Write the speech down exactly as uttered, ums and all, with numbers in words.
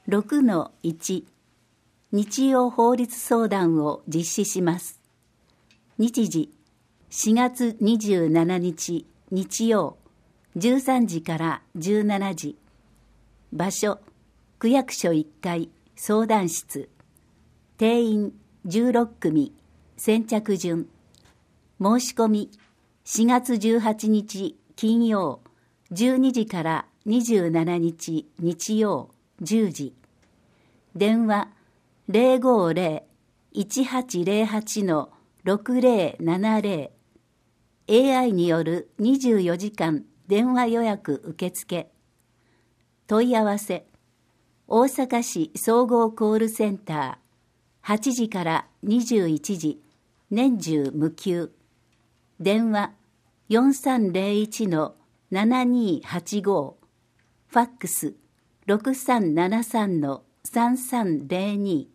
ろくのいち 日曜法律相談を実施します。日時しがつにじゅうしちにち日曜じゅうさんじからじゅうしちじ。場所区役所いっかい相談室。定員じゅうろっくみ。先着順。申し込みしがつじゅうはちにち金曜じゅうにじからにじゅうしちにち日曜じゅうじ。電話 ゼロごーゼロ いちはちゼロはち ろくゼロななゼロ。エーアイ によるにじゅうよじかん電話予約受付。問い合わせ大阪市総合コールセンターはちじからにじゅういちじ年中無休。電話 よんさんゼロいち ななにはちご。ファックス ろくさんななさん さんさんゼロに。